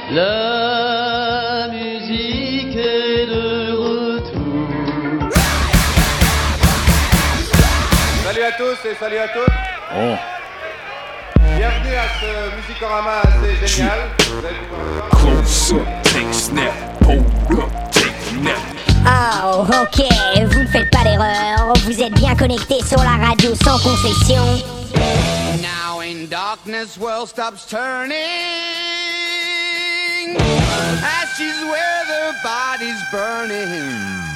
La musique est de retour. Salut à tous et salut à toutes. Oh. Bienvenue à ce Musicorama assez génial. Vous allez pouvoir le voir. Close up, take snap, hold up, take nap. Oh, ok, vous ne faites pas d'erreur. Vous êtes bien connectés sur la radio sans concession. Now in darkness, world stops turning. Ashes where the body's burning.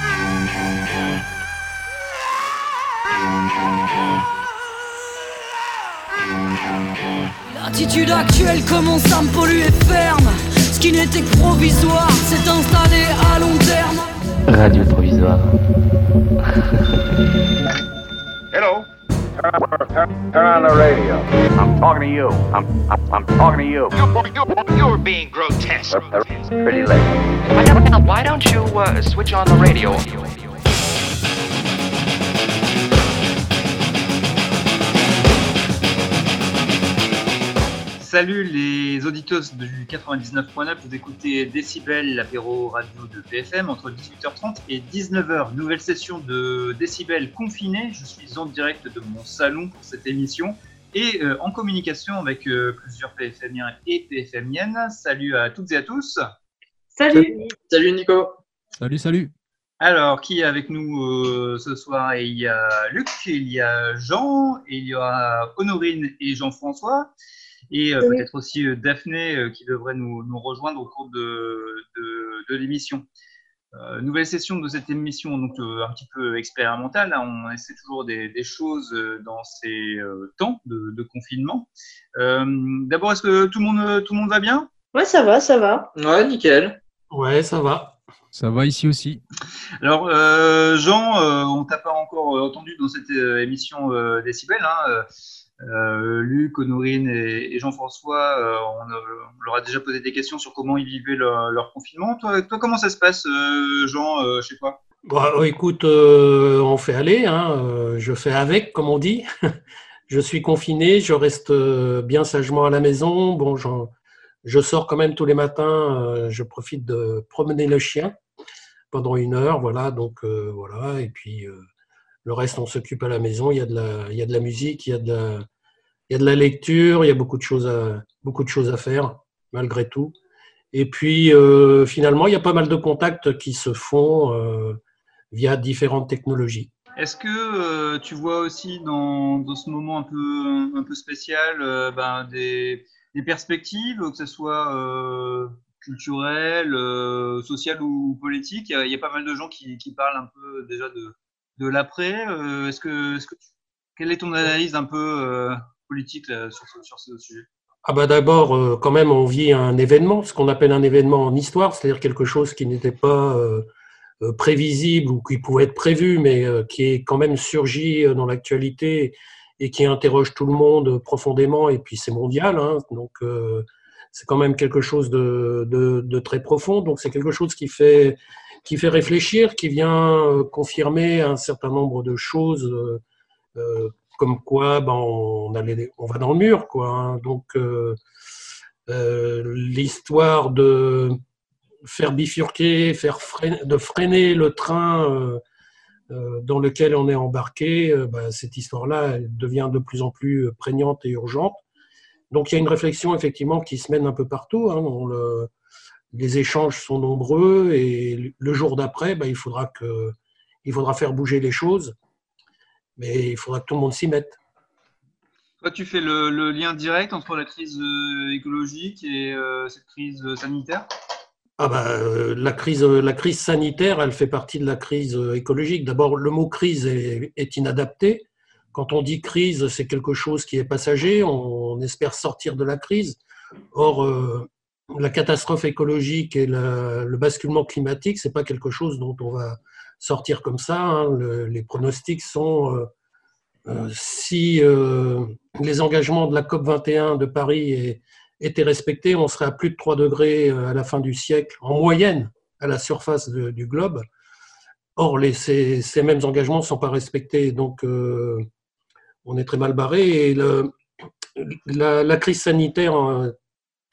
L'attitude actuelle commence à me polluer ferme. Ce qui n'était que provisoire s'est installé à long terme. Radio provisoire. Hello. Turn on the radio. I'm talking to you. I'm talking to you. You're being grotesque. Pretty late. Why don't you switch on the radio? Salut les auditeurs du 99.9, vous écoutez Décibel, l'apéro radio de PFM, entre 18h30 et 19h. Nouvelle session de Décibel confiné, je suis en direct de mon salon pour cette émission et en communication avec plusieurs PFMiens et PFMiennes. Salut à toutes et à tous. Salut. Salut Nico. Salut. Alors, qui est avec nous ce soir? Il y a Luc, il y a Jean, et il y aura Honorine et Jean-François. Et peut-être aussi Daphné qui devrait nous rejoindre au cours de l'émission. Nouvelle session de cette émission, donc un petit peu expérimentale. Hein, on essaie toujours des choses dans ces temps de confinement. D'abord, est-ce que tout le monde va bien? Ouais, ça va. Ouais, nickel. Ouais, ça va. Ça va ici aussi. Alors, Jean, on t'a pas encore entendu dans cette émission Décibel, hein, Luc, Honorine et Jean-François, on leur a déjà posé des questions sur comment ils vivaient leur confinement. Toi, comment ça se passe, Jean, chez toi? Écoute, on fait aller, hein, je fais avec, comme on dit. Je suis confiné, je reste bien sagement à la maison. Bon, je sors quand même tous les matins, je profite de promener le chien pendant 1 heure, voilà. Donc voilà, et puis le reste, on s'occupe à la maison. Il y a de la musique, il y a de la lecture, il y a beaucoup de choses à faire, malgré tout. Et puis, finalement, il y a pas mal de contacts qui se font via différentes technologies. Est-ce que tu vois aussi dans ce moment un peu spécial des perspectives, que ce soit culturelles, sociales ou politiques? Il y a pas mal de gens qui parlent un peu déjà de l'après. Quelle est ton analyse un peu politique là, sur ce sujet? D'abord, quand même, on vit un événement, ce qu'on appelle un événement en histoire, c'est-à-dire quelque chose qui n'était pas prévisible ou qui pouvait être prévu, mais qui est quand même surgi dans l'actualité et qui interroge tout le monde profondément, et puis c'est mondial, hein, donc c'est quand même quelque chose de très profond, donc c'est quelque chose qui fait réfléchir, qui vient confirmer un certain nombre de choses, comme quoi on va dans le mur, quoi, hein. Donc l'histoire de faire bifurquer, de freiner le train dans lequel on est embarqué, cette histoire-là elle devient de plus en plus prégnante et urgente. Donc il y a une réflexion effectivement qui se mène un peu partout, hein, les échanges sont nombreux et le jour d'après, il faudra faire bouger les choses, mais il faudra que tout le monde s'y mette. Toi, tu fais le lien direct entre la crise écologique et cette crise sanitaire? La crise sanitaire, elle fait partie de la crise écologique. D'abord, le mot crise est inadapté. Quand on dit crise, c'est quelque chose qui est passager. On espère sortir de la crise. Or, la catastrophe écologique et le basculement climatique, c'est pas quelque chose dont on va sortir comme ça, hein. Les pronostics sont si les engagements de la COP21 de Paris étaient respectés, on serait à plus de 3 degrés à la fin du siècle, en moyenne, à la surface du globe. Or, ces mêmes engagements ne sont pas respectés, donc on est très mal barré. Et la crise sanitaire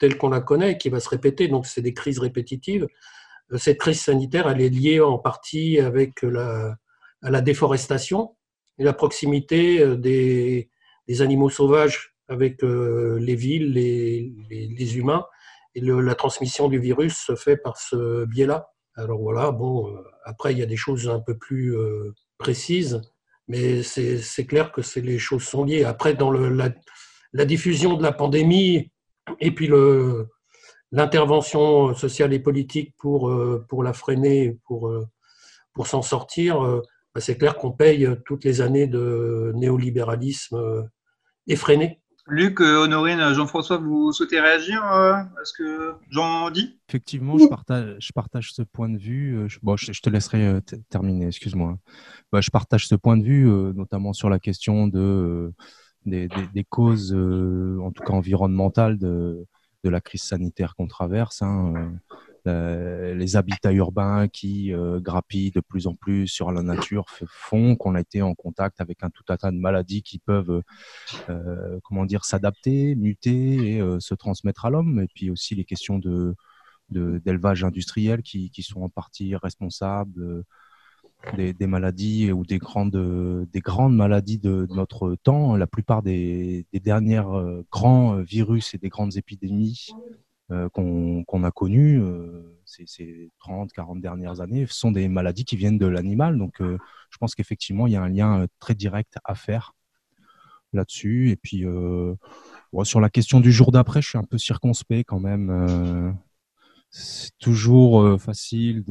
telle qu'on la connaît, qui va se répéter, donc c'est des crises répétitives. Cette crise sanitaire, elle est liée en partie avec à la déforestation et la proximité des animaux sauvages avec les villes, les humains, et la transmission du virus se fait par ce biais-là. Alors voilà, bon, après il y a des choses un peu plus précises, mais c'est clair que les choses sont liées. Après, dans la diffusion de la pandémie et puis l'intervention sociale et politique pour la freiner, pour s'en sortir, c'est clair qu'on paye toutes les années de néolibéralisme effréné. Luc, Honorine, Jean-François, vous souhaitez réagir à ce que Jean dit ? Effectivement, je partage ce point de vue. Je te laisserai terminer, excuse-moi. Je partage ce point de vue, notamment sur la question des causes, en tout cas environnementales, de la crise sanitaire qu'on traverse. Les habitats urbains qui grappillent de plus en plus sur la nature font qu'on a été en contact avec un tout un tas de maladies qui peuvent s'adapter, muter et se transmettre à l'homme. Et puis aussi les questions d'élevage industriel qui sont en partie responsables des maladies ou des grandes maladies de notre temps. La plupart des dernières grands virus et des grandes épidémies qu'on a connues ces 30, 40 dernières années sont des maladies qui viennent de l'animal. Donc, je pense qu'effectivement, il y a un lien très direct à faire là-dessus. Et puis, sur la question du jour d'après, je suis un peu circonspect quand même. C'est toujours facile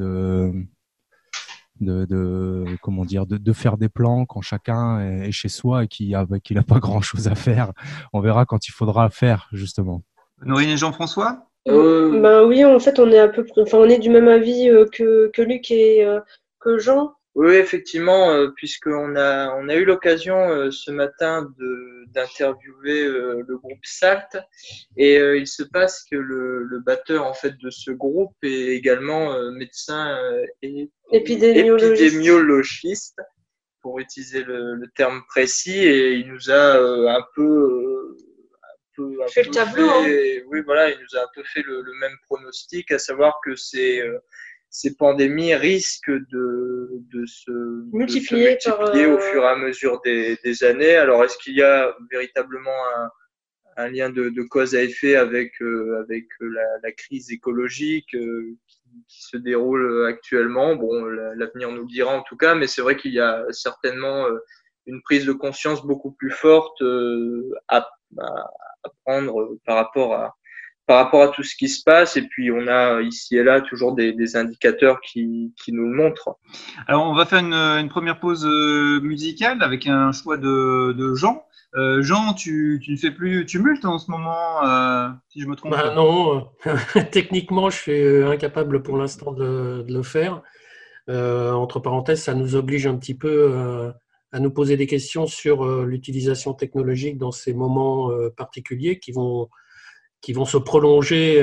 de faire des plans quand chacun est chez soi et qu'il n'a pas grand-chose à faire. On verra quand il faudra faire, justement. Honorine et Jean-François ? Oui, en fait, on est on est du même avis que Luc et que Jean. Oui, effectivement, puisqu'on a eu l'occasion ce matin d'interviewer le groupe SALT, et il se passe que le batteur en fait de ce groupe est également médecin et épidémiologiste, pour utiliser le terme précis, et il nous a un peu fait le tableau. Oui, voilà, il nous a un peu fait le même pronostic, à savoir que ces pandémies risquent de se multiplier au fur et à mesure des années. Alors, est-ce qu'il y a véritablement un lien de cause à effet avec la crise écologique qui se déroule actuellement? Bon, l'avenir nous le dira en tout cas, mais c'est vrai qu'il y a certainement une prise de conscience beaucoup plus forte à prendre par rapport à tout ce qui se passe, et puis on a ici et là toujours des indicateurs qui nous le montrent. Alors on va faire une première pause musicale avec un choix de Jean. Jean, tu ne fais plus tumulte en ce moment, si je me trompe pas. Non, techniquement je suis incapable pour l'instant de le faire. Entre parenthèses, ça nous oblige un petit peu à nous poser des questions sur l'utilisation technologique dans ces moments particuliers qui vont se prolonger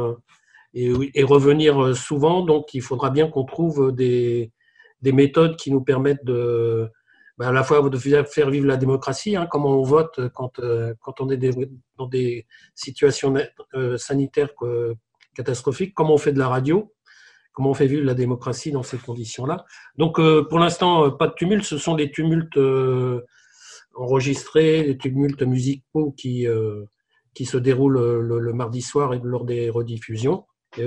et revenir souvent. Donc, il faudra bien qu'on trouve des méthodes qui nous permettent à la fois de faire vivre la démocratie, comment on vote quand on est dans des situations sanitaires catastrophiques, comment on fait de la radio, comment on fait vivre la démocratie dans ces conditions-là. Donc, pour l'instant, pas de tumulte. Ce sont des tumultes enregistrés, des tumultes musicaux qui se déroulent le mardi soir et lors des rediffusions.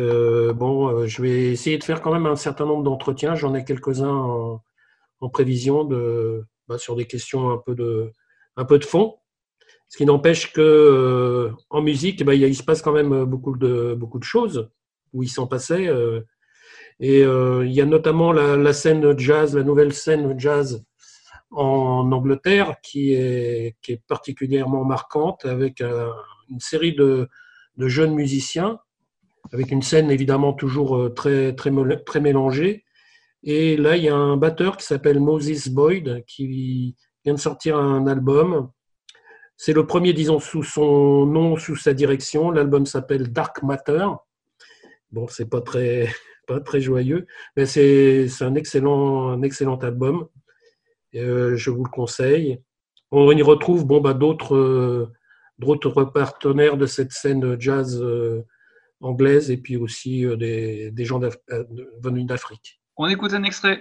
Je vais essayer de faire quand même un certain nombre d'entretiens. J'en ai quelques-uns en prévision sur des questions un peu de fond. Ce qui n'empêche que en musique, il se passe quand même beaucoup de choses où il s'en passait. Et il y a notamment la scène jazz, la nouvelle scène jazz en Angleterre qui est particulièrement marquante, avec une série de jeunes musiciens, avec une scène évidemment toujours très mélangée. Et là, il y a un batteur qui s'appelle Moses Boyd qui vient de sortir un album. C'est le premier, disons, sous son nom, sous sa direction. L'album s'appelle Dark Matter. Bon, c'est pas très joyeux, mais c'est un excellent album. Je vous le conseille. On y retrouve d'autres d'autres partenaires de cette scène jazz anglaise et puis aussi des gens venus d'Afrique. On écoute un extrait.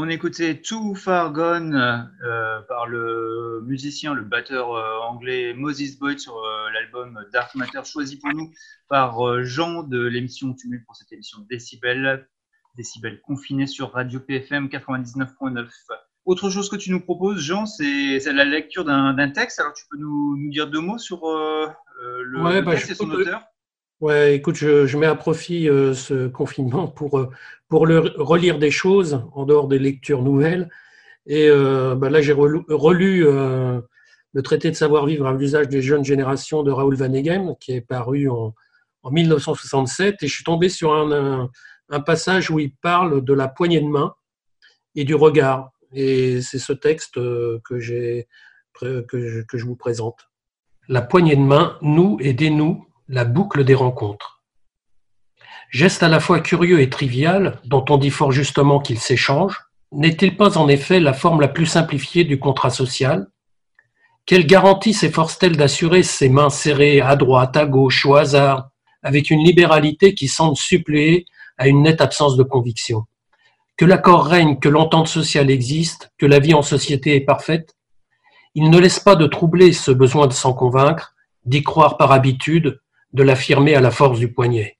On écoutait Too Far Gone par le musicien, le batteur anglais Moses Boyd sur l'album Dark Matter, choisi pour nous par Jean de l'émission Tumult pour cette émission Décibel confiné sur Radio PFM 99.9. Autre chose que tu nous proposes, Jean, c'est la lecture d'un texte. Alors tu peux nous dire 2 mots sur le texte et son auteur? Ouais, écoute, je mets à profit ce confinement pour relire des choses en dehors des lectures nouvelles. Et là, j'ai relu le traité de savoir-vivre à l'usage des jeunes générations de Raoul Vaneigem, qui est paru en 1967. Et je suis tombé sur un passage où il parle de la poignée de main et du regard. Et c'est ce texte que je vous présente. La poignée de main noue et dénoue la boucle des rencontres. Geste à la fois curieux et trivial, dont on dit fort justement qu'il s'échange, n'est-il pas en effet la forme la plus simplifiée du contrat social? Quelle garantie s'efforce-t-elle d'assurer ces mains serrées à droite, à gauche, au hasard, avec une libéralité qui semble suppléer à une nette absence de conviction? Que l'accord règne, que l'entente sociale existe, que la vie en société est parfaite? Il ne laisse pas de troubler ce besoin de s'en convaincre, d'y croire par habitude, de l'affirmer à la force du poignet.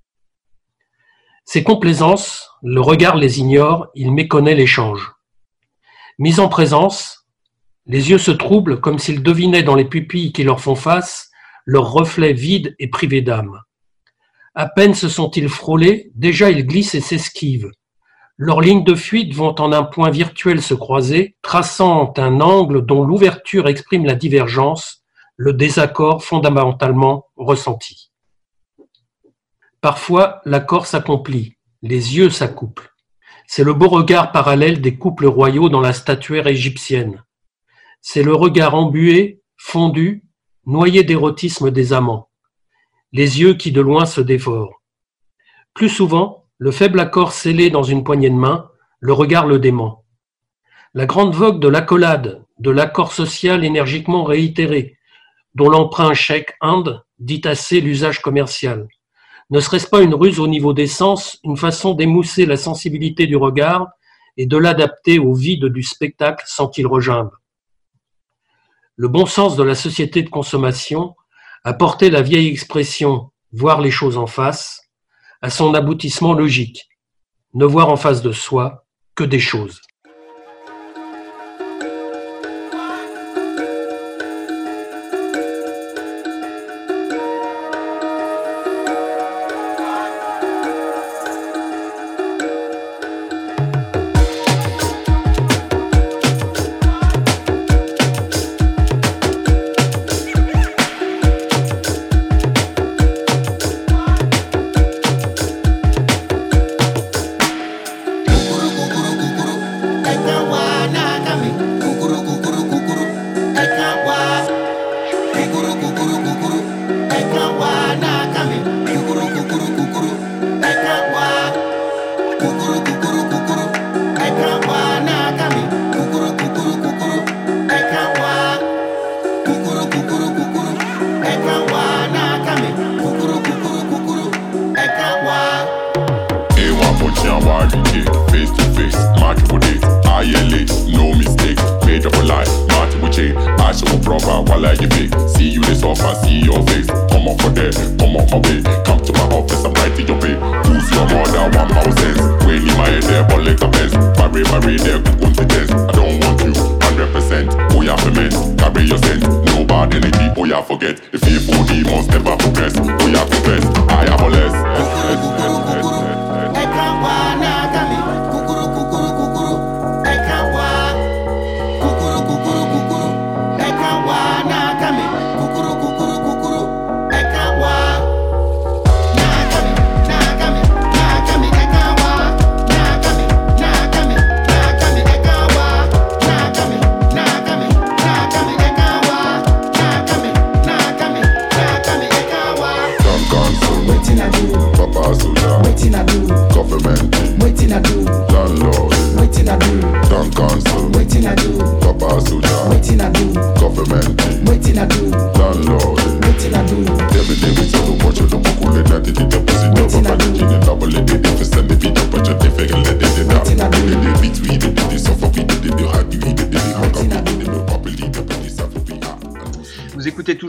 Ces complaisances, le regard les ignore, il méconnaît l'échange. Mis en présence, les yeux se troublent comme s'ils devinaient dans les pupilles qui leur font face leur reflet vide et privé d'âme. À peine se sont-ils frôlés, déjà ils glissent et s'esquivent. Leurs lignes de fuite vont en un point virtuel se croiser, traçant un angle dont l'ouverture exprime la divergence, le désaccord fondamentalement ressenti. Parfois, l'accord s'accomplit, les yeux s'accouplent. C'est le beau regard parallèle des couples royaux dans la statuaire égyptienne. C'est le regard embué, fondu, noyé d'érotisme des amants. Les yeux qui de loin se dévorent. Plus souvent, le faible accord scellé dans une poignée de main, le regard le dément. La grande vogue de l'accolade, de l'accord social énergiquement réitéré, dont l'emprunt chèque Inde dit assez l'usage commercial. Ne serait-ce pas une ruse au niveau des sens, une façon d'émousser la sensibilité du regard et de l'adapter au vide du spectacle sans qu'il regimbe? Le bon sens de la société de consommation a porté la vieille expression « voir les choses en face » à son aboutissement logique, ne voir en face de soi que des choses. Between the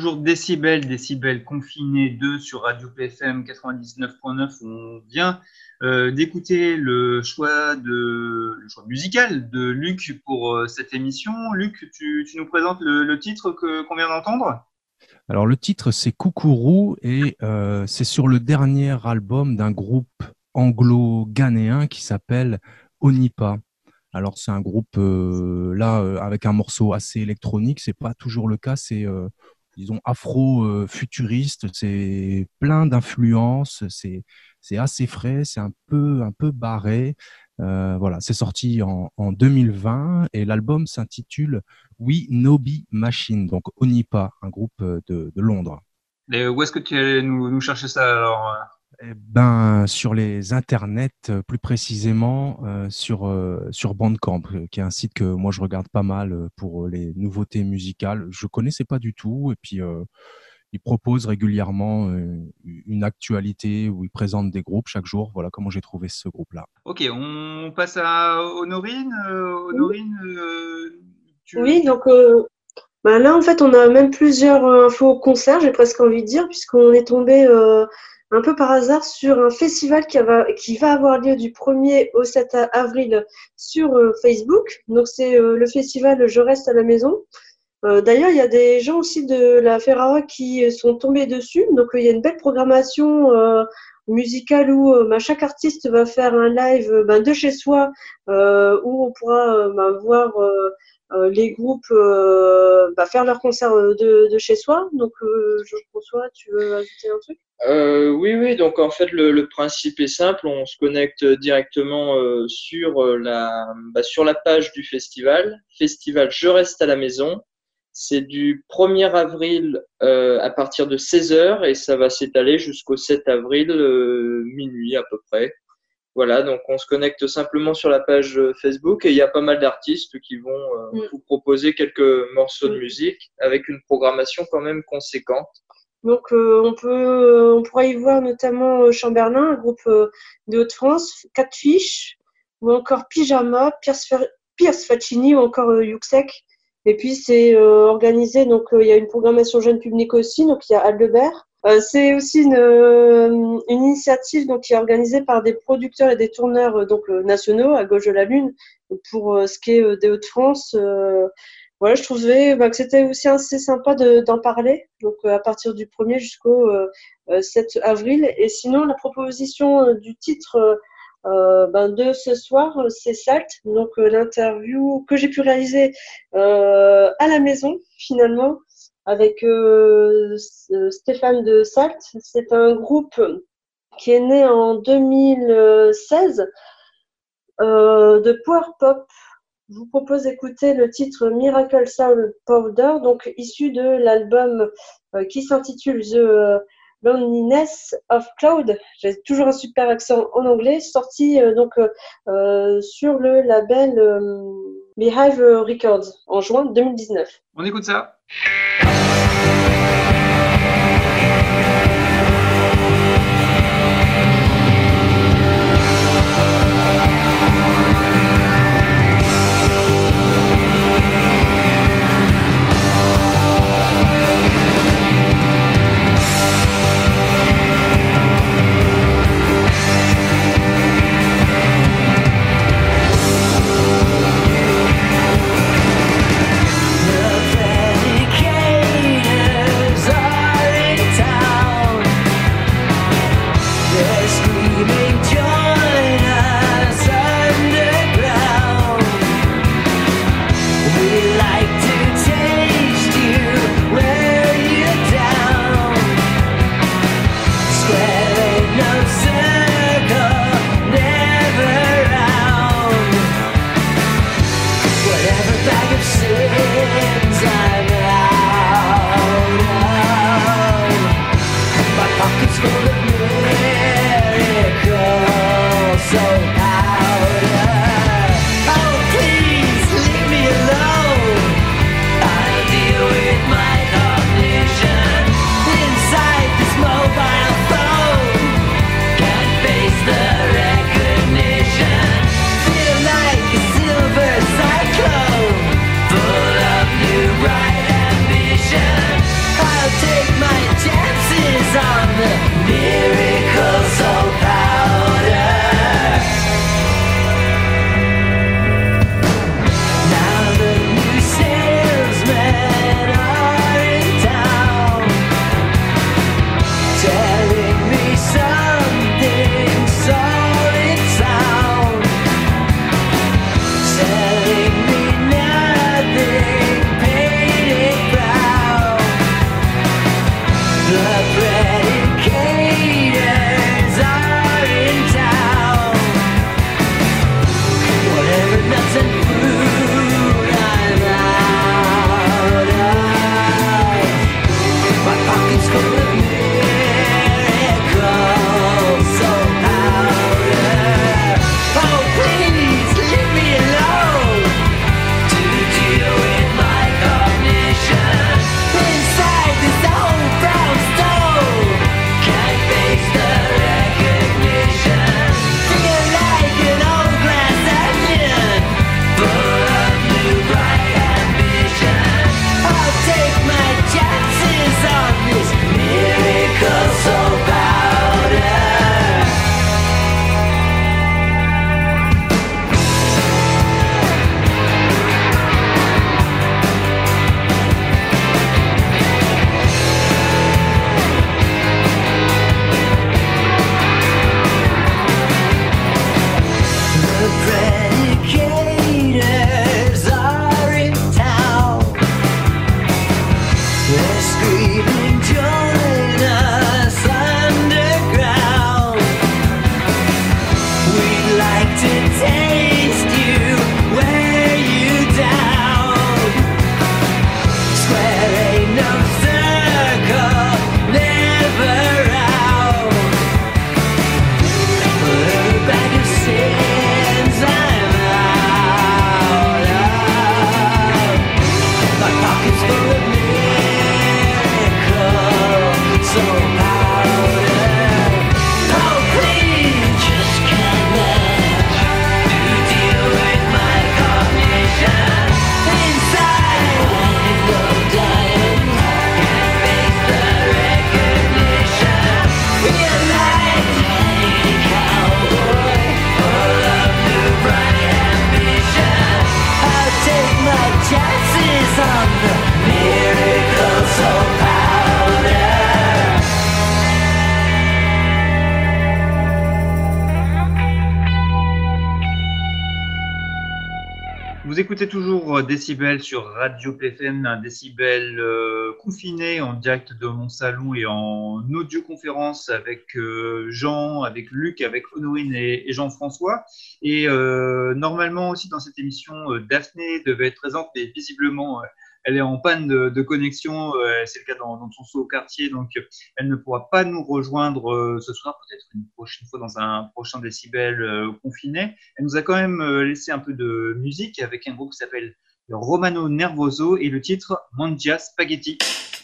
toujours Décibel confiné 2 sur Radio PFM 99.9 où on vient d'écouter le choix musical de Luc pour cette émission. Luc, tu nous présentes le titre qu'on vient d'entendre ? Alors le titre c'est Coucourou et c'est sur le dernier album d'un groupe anglo-ghanéen qui s'appelle Onipa. Alors c'est un groupe avec un morceau assez électronique, c'est pas toujours le cas, c'est disons afro-futuriste, c'est plein d'influences, c'est assez frais, c'est un peu barré. Voilà, c'est sorti en 2020 et l'album s'intitule We Nobi Machine, donc Onipa, un groupe de Londres. Et où est-ce que tu allais nous chercher ça alors ? Sur les internets, plus précisément sur Bandcamp, qui est un site que moi je regarde pas mal pour les nouveautés musicales. Je connaissais pas du tout et puis ils proposent régulièrement une actualité où ils présentent des groupes chaque jour. Voilà comment j'ai trouvé ce groupe-là. Ok, on passe à Honorine. Honorine, Oui, donc là en fait on a même plusieurs infos concerts, j'ai presque envie de dire, puisqu'on est tombé un peu par hasard sur un festival qui va avoir lieu du 1er au 7 avril sur Facebook. Donc c'est le festival Je reste à la maison. D'ailleurs, il y a des gens aussi de la Ferrara qui sont tombés dessus. Donc il y a une belle programmation musicale où chaque artiste va faire un live de chez soi où on pourra voir les groupes faire leur concert de chez soi. Donc Georges-François, tu veux ajouter un truc ? Oui. Donc en fait, le principe est simple. On se connecte directement sur la page du festival Je reste à la maison. C'est du 1er avril à partir de 16h et ça va s'étaler jusqu'au 7 avril minuit à peu près. Voilà, donc on se connecte simplement sur la page Facebook et il y a pas mal d'artistes qui vont vous proposer quelques morceaux de musique avec une programmation quand même conséquente. Donc on pourra y voir notamment Chamberlain, un groupe de Haute-France, Catfish ou encore Pyjama, Pierce Faccini ou encore Yuxek. Et puis c'est organisé, donc il y a une programmation jeune public aussi, donc il y a Aldebert. C'est aussi une initiative donc qui est organisée par des producteurs et des tourneurs nationaux à gauche de la lune pour ce qui est des Hauts-de-France. Voilà, je trouvais que c'était aussi assez sympa d'en parler, donc à partir du 1er jusqu'au 7 avril. Et sinon, la proposition du titre de ce soir, c'est Salt, donc l'interview que j'ai pu réaliser à la maison finalement avec Stéphane de Salt. C'est un groupe qui est né en 2016 de power pop. Je vous propose d'écouter le titre Miracle Sound Powder, donc issu de l'album qui s'intitule The Loneliness of Cloud. J'ai toujours un super accent en anglais, sorti sur le label Beehive Records en juin 2019. On écoute ça. solid sound, telling me nothing, painted brown. The predicators are in town. Whatever nuts and fruit I'm out of, my pocket's full of miracles, so powder. Oh, please leave me alone to deal with my cognition inside this old brown stove. Can't face the recognition. Feel like an old glass onion full of new bright ambition. I'll take my chances on this miracle so powder. The predicators are in town. They're screaming, join us underground. We'd like to taste you, wear you down. Square ain't no circle, never round. But every bag of sins I'm out of. My pocket's full of miracles, so powder. Oh, please just can't manage to deal with my cognition inside. Wanting to dying, can't face the recognition. Feel like a cowboy full of new bright ambition. I'll take my chances on the miracle so powder. Vous écoutez toujours Décibel sur Radio PFM, un Décibel confiné en direct de mon salon et en audioconférence avec Jean, avec Luc, avec Honorine et Jean-François. Et normalement aussi dans cette émission, Daphné devait être présente, mais visiblement elle est en panne de connexion. C'est le cas dans son quartier, donc elle ne pourra pas nous rejoindre ce soir, peut-être une prochaine fois dans un prochain Décibel confiné. Elle nous a quand même laissé un peu de musique avec un groupe qui s'appelle Romano Nervoso et le titre Mangia Spaghetti.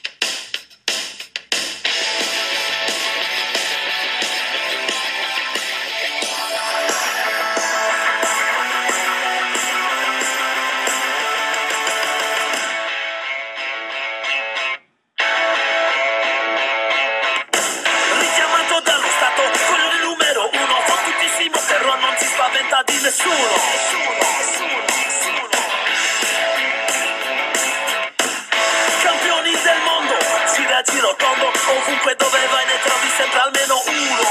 Richiamato dallo Stato, quello del numero uno, fottutissimo, però non si spaventa di nessuno. Campioni del mondo, si da giro tondo, ovunque dove vai ne trovi sempre almeno uno.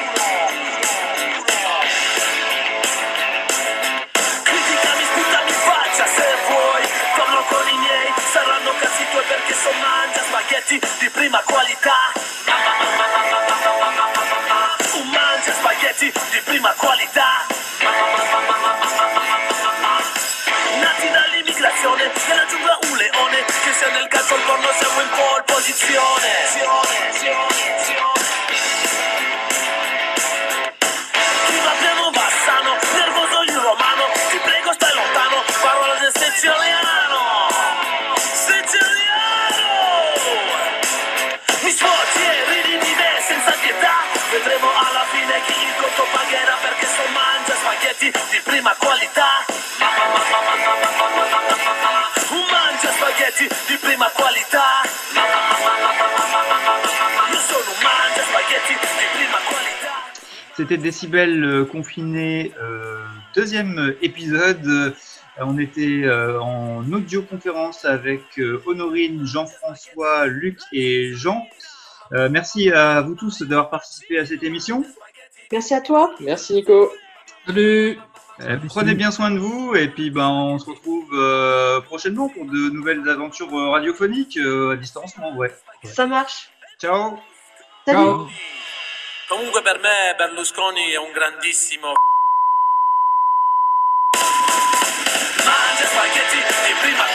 Criticami, sputami in faccia se vuoi, torno con i miei, saranno cazzi tuoi perché so mangia spaghetti di prima qualità. Un mangia spaghetti di prima qualità. Nati dall'immigrazione, nella giungla un leone, che sia nel calcio o il porno siamo in pole posizione. Chi va piano va sano, nervoso il romano, ti prego stai lontano, parola del siciliano. Siciliano! Mi sfoggi e ridi di me senza pietà, vedremo alla fine chi il conto pagherà perché so mangia spaghetti di prima qualità. Un mangia spaghetti di prima qualità. Io sono un mangia spaghetti di prima qualità. C'était Décibel confiné, deuxième épisode. On était en audioconférence avec Honorine, Jean-François, Luc et Jean. Merci à vous tous d'avoir participé à cette émission. Merci à toi. Merci Nico. Salut. Prenez bien soin de vous et puis on se retrouve prochainement pour de nouvelles aventures radiophoniques à distancement, ouais. Ça marche. Ciao. Salut. Ciao. Comunque per me Berlusconi è un grandissimo. Mangia spaghetti di prima